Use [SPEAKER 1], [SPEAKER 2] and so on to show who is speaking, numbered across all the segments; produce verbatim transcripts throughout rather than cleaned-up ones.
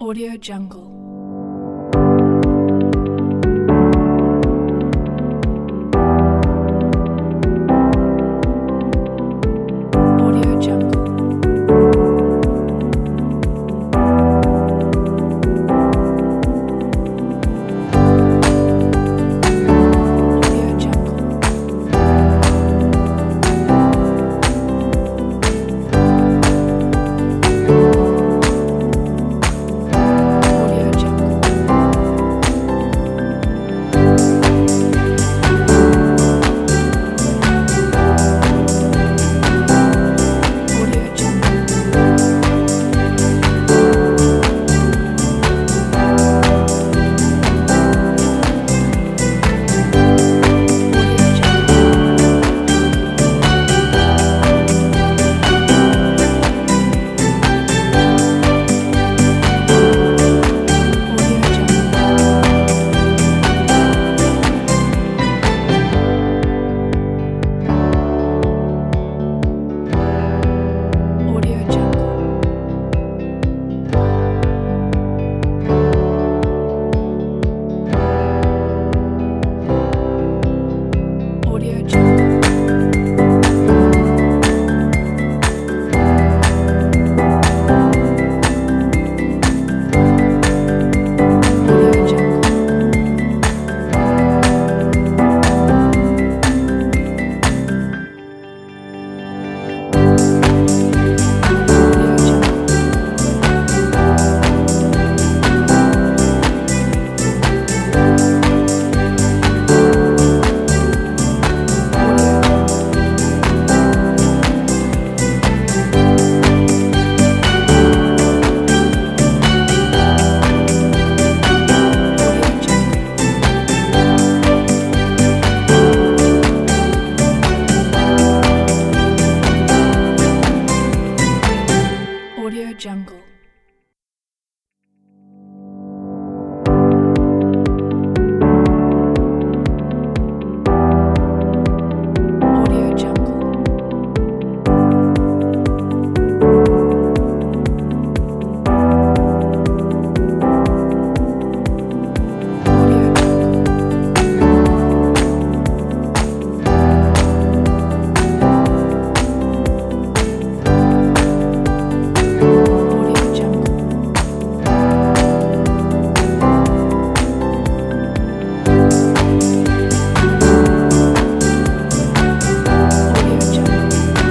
[SPEAKER 1] Audio Jungle. Audio Jungle. Audio Jungle. Audio Jungle. Audio Jungle. Audio Jungle. Audio Jungle. Audio Jungle. Audio Jungle. Audio Jungle. Audio Jungle. Audio Audio Jungle. Audio Jungle. Audio Jungle. Audio Jungle. Audio Jungle. Audio Jungle.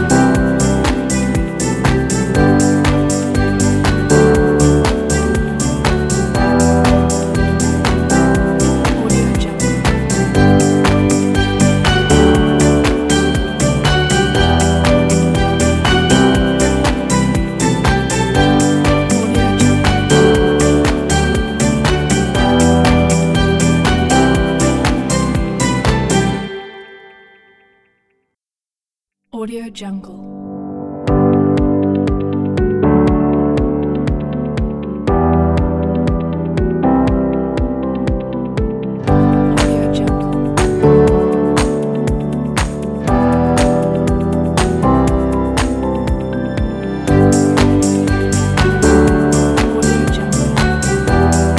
[SPEAKER 1] Audio Jungle. Audio Jungle. Audio Jungle. Audio Jungle. Audio Jungle.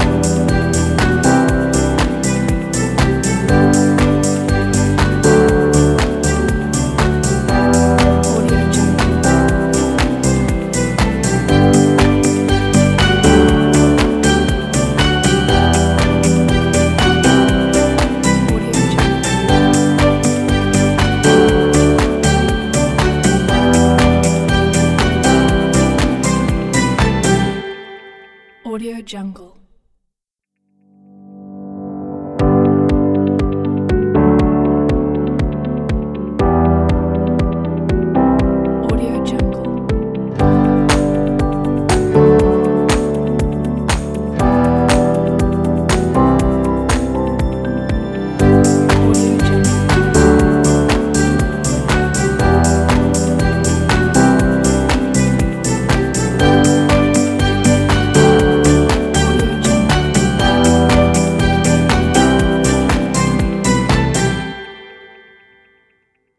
[SPEAKER 1] Audio Jungle. Audio Jungle. Audio Jungle.